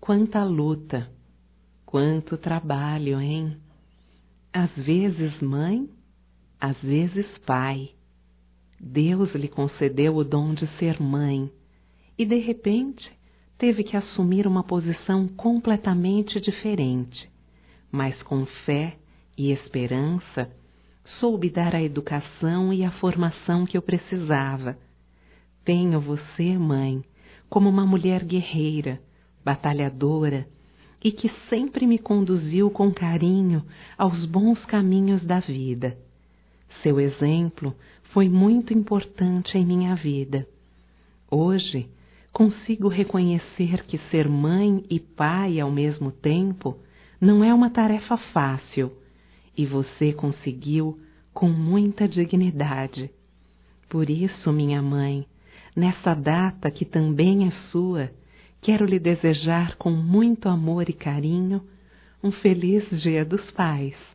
Quanta luta, quanto trabalho, hein? Às vezes mãe, às vezes pai. Deus lhe concedeu o dom de ser mãe e, de repente, teve que assumir uma posição completamente diferente, mas com fé e esperança soube dar a educação e a formação que eu precisava. Tenho você, mãe, como uma mulher guerreira, batalhadora e que sempre me conduziu com carinho aos bons caminhos da vida. Seu exemplo foi muito importante em minha vida. Hoje, consigo reconhecer que ser mãe e pai ao mesmo tempo não é uma tarefa fácil, e você conseguiu com muita dignidade. Por isso, minha mãe, nessa data que também é sua, quero lhe desejar com muito amor e carinho um feliz Dia dos Pais.